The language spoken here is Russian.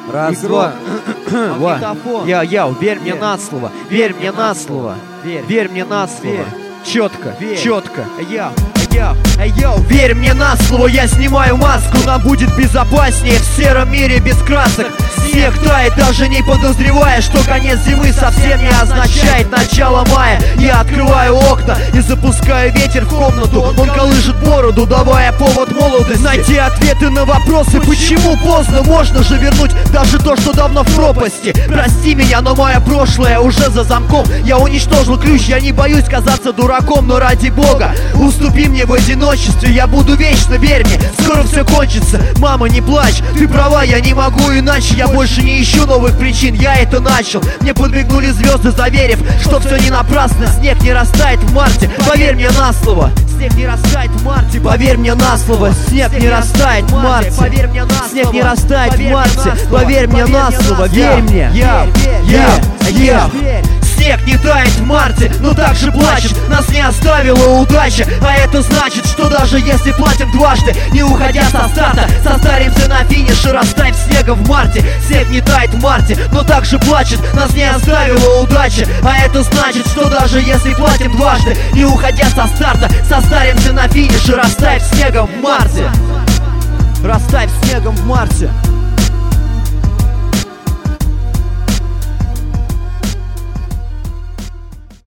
Раз, два. Я, верь мне на слово, верь мне на слово, верь мне на слово. Четко, четко. Верь мне на слово, я снимаю маску. Нам будет безопаснее в сером мире без красок. Снег тает, даже не подозревая, что конец зимы совсем не означает начало мая. Я открываю окна и запускаю ветер в комнату. Он колышет бороду, давая повод молодости. Найти ответы на вопросы, почему поздно. Можно же вернуть даже то, что давно в пропасти. Прости меня, но мое прошлое уже за замком. Я уничтожил ключ, я не боюсь казаться дураком, но ради бога, уступи мне в одиночестве, я буду вечно, верь мне, скоро все кончится. Мама, не плачь, ты права, я не могу иначе. Я больше не ищу новых причин, я это начал. Мне подмигнули звезды, заверив, что все не напрасно. Снег не растает в марте, поверь мне на слово. Снег не растает в марте, поверь мне на слово. Снег не растает в марте, поверь мне на слово. Снег не растает в марте, поверь мне на слово. Верь мне, Снег не тает в марте, но также плачет. Нас не оставила удача, а это значит, что даже если платим дважды, не уходя со старта, состаримся на финише, растаяв снегом в марте. Снег не тает в марте, но также плачет. Нас не оставила удача, а это значит, что даже если платим дважды, не уходя со старта, состаримся на финише, растаяв снегом в марте. Растаяв снегом в марте.